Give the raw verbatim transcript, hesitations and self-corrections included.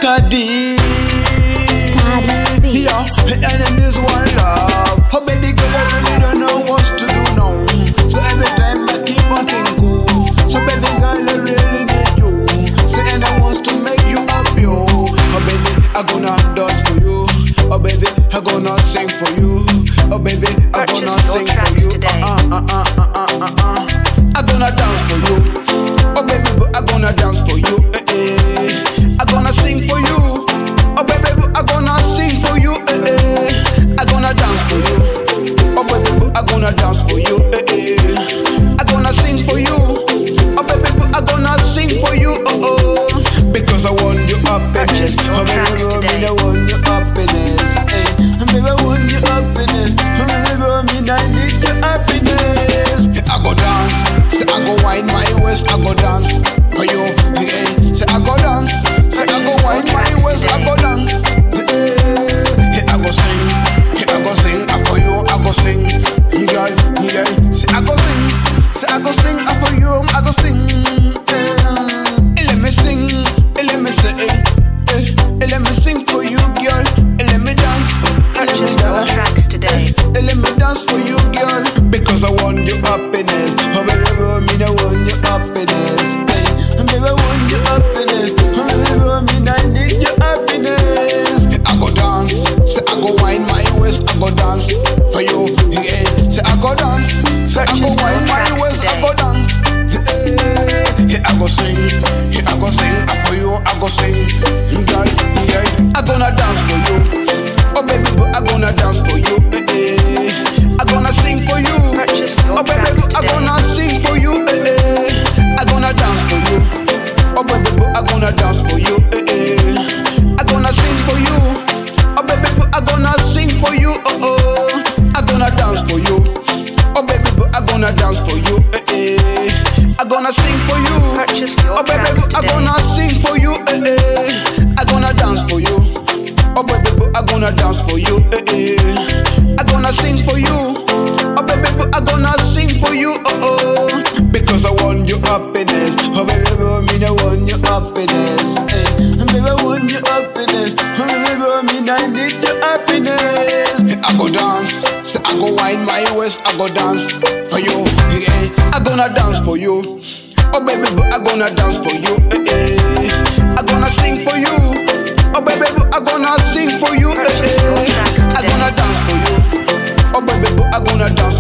Cardi. Cardi. Yeah, and in this one love. Oh baby girl, I really don't know what to do now. So every time I keep on thinking. So baby girl, I really need you. So and I want to make you happy. Oh baby, I gonna dance for you. Oh baby, I gonna sing for you. Oh baby, I gonna sing for you. Today. Uh uh uh uh uh uh uh. I gonna dance for you. Oh baby, but I gonna dance for you. Eh, eh. I gonna sing for you. Oh baby, but I gonna sing for you. Eh, eh. I gonna dance for you. Oh baby, but I gonna dance for you. Eh, eh. I gonna sing for you. Oh baby, but I gonna sing for you. Oh oh. Because I want you happiness. Oh baby, baby, I want you happiness. Eh. Baby, I want you happiness. Baby, I need your happiness. I go dance. Say I go wind my waist, I go dance for you. Yeah. Say I go dance. Say I go wind my waist, I go dance. Yeah. I go sing, yeah, I go sing for you, I go sing, girl. Yeah. Say I go sing, say I go sing for you, I go sing. Yeah. Let me sing, let me sing, yeah. Let me sing for you, girl. Let me dance. Purchase all tracks today. Let me dance for you, girl. Because I want your happiness. Oh baby, me I want your happiness. Hey, baby, I want your happiness. Oh baby, me I need your happiness. I go dance, say I go wind my waist, I go dance for you. Yeah, say I go dance, say I go wind my waist, I go dance. Yeah, I go sing, yeah, I go sing for you, I go sing, girl. Yeah, I gonna dance for you. Oh baby, but I gonna dance for you. I gonna sing for you. Oh baby, I gonna sing for you. Eh, eh. I gonna dance for you. Oh baby, I gonna dance for you. Eh, eh. I gonna sing for you. Oh baby, I gonna sing for you. Oh oh. I gonna dance for you. Oh baby, I gonna dance for you. Eh, eh. I gonna sing for you. Oh baby, I gonna sing for you. Eh, eh. I gonna dance for you. Oh baby, I gonna dance for you. Eh, eh. I gonna sing for you. Oh baby, I gonna sing for you, oh oh. Because I want your happiness. Oh baby, me I want your happiness. Hey, baby, I want your happiness. Oh baby, me I need your happiness. I go dance, say I go wind my waist, I go dance for you. Yeah, I gonna dance for you. Oh baby, I gonna dance for you. Hey, hey. I gonna sing for you. Oh baby, I gonna sing for you. Hey, hey. I gonna dance for you. Oh baby, I gonna dance